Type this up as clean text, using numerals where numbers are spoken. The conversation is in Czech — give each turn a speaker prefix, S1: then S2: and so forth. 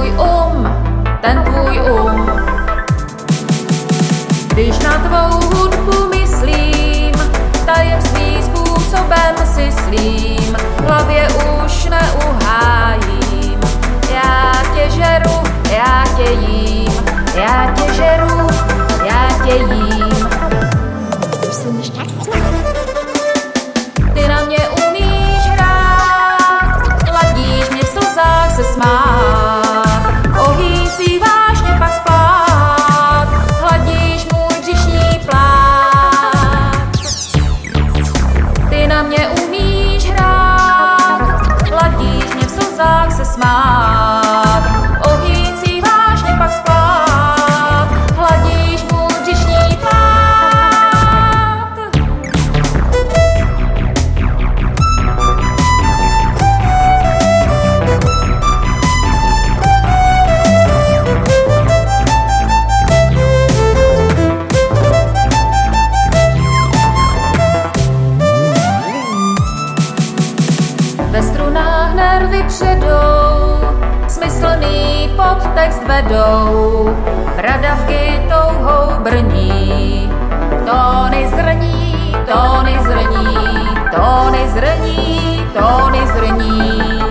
S1: ten tvůj Když na tvou hudbu myslím, tajemství způsobem si svým v hlavě už neuhájím. Já tě žeru, já tě jím, já tě žeru, já tě jím. Ty na mě umíš hrát, ladíš mě v slzách se smát, ohýsí vážně pak spát, hladíš můj břišní pláč. Ty na mě umíš hrát, ladíš mě v slzách se smát, ohýsí vážně pak spát, hladíš můj břišní pláč. Ve strunách nervy předou, smyslný podtext vedou, bradavky touhou brní, tóny zrní, tóny zrní, tóny zrní, tóny zrní.